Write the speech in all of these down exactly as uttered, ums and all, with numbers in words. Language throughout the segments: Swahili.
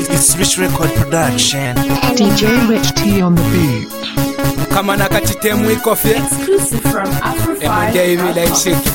It's Rich Record Production. D J Rich T on the beat. Kama nakatitemu ikofe. Exclusive from Afro five. Every day we like shake.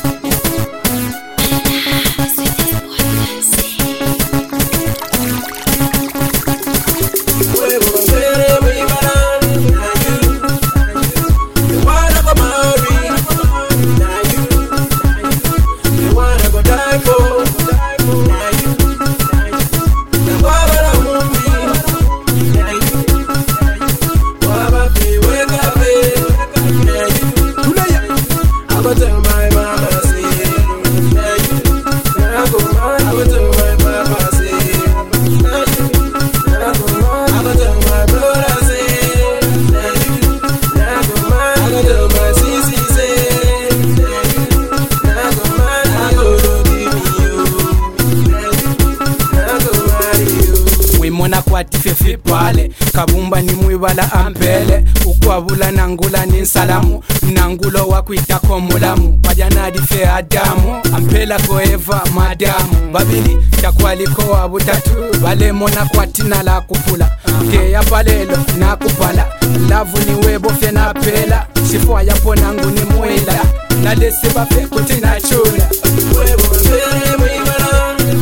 Kwatife pale kabumba ni mwibala ampele ukwabula nangula ni salamu nangulo wakwitako mulamu pajanadi fe adamu ampela koeva madamu babili takwaliko wabutatu balemona kwatina la kupula keya palelo na kupala lavu ni webo fe na pela sifwa yapo nangu ni mwila na lesi bafe kutina chula webo fe mwibala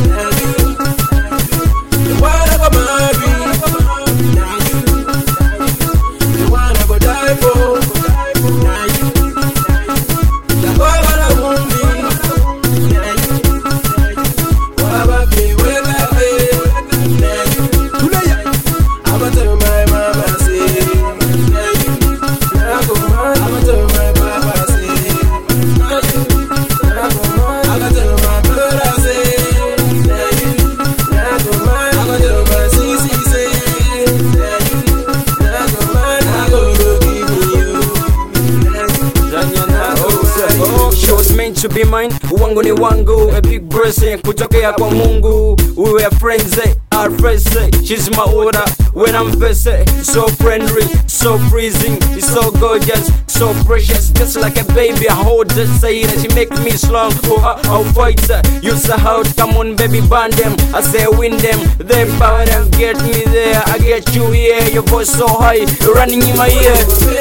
to be mine, wangu ni wangu, a big blessing kutokea kwa Mungu. We were friends, eh, our friends, eh. She's my order when I'm faced, eh. So friendly, so freezing, so gorgeous, so precious, just like a baby. I hold her, say that she make me strong. For her, I'll fight her. You say how, come on baby, burn them. I say win them, then power them, get me there. I get you here, your voice so high, running in my ear.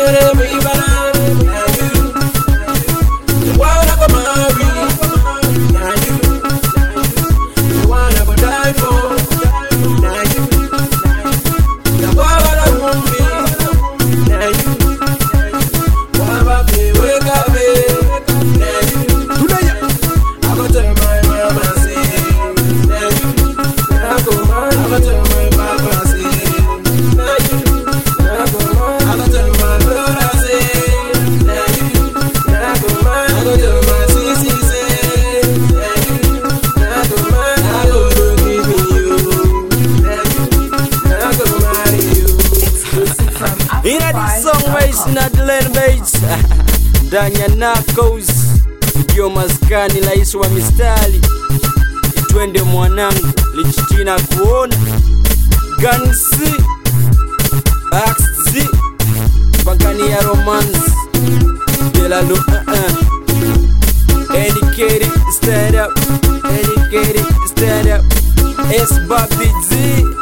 Not land baits Danya Nakos ndio maskani laisi wa mistari twende mwanangu lichitina kuona Gansi Axi Bagani ya romance Dela lo uh-uh Educated stand up Educated stand up S Bobby Z